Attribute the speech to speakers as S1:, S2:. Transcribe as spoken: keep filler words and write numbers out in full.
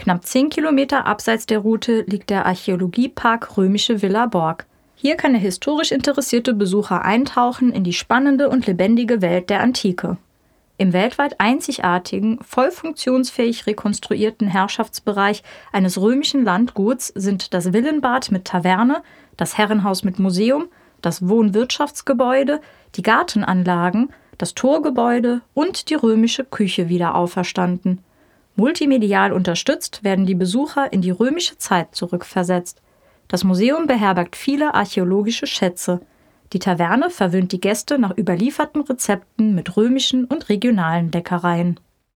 S1: Knapp zehn Kilometer abseits der Route liegt der Archäologiepark Römische Villa Borg. Hier kann der historisch interessierte Besucher eintauchen in die spannende und lebendige Welt der Antike. Im weltweit einzigartigen, voll funktionsfähig rekonstruierten Herrschaftsbereich eines römischen Landguts sind das Villenbad mit Taverne, das Herrenhaus mit Museum, das Wohnwirtschaftsgebäude, die Gartenanlagen, das Torgebäude und die römische Küche wieder auferstanden. Multimedial unterstützt werden die Besucher in die römische Zeit zurückversetzt. Das Museum beherbergt viele archäologische Schätze. Die Taverne verwöhnt die Gäste nach überlieferten Rezepten mit römischen und regionalen Leckereien.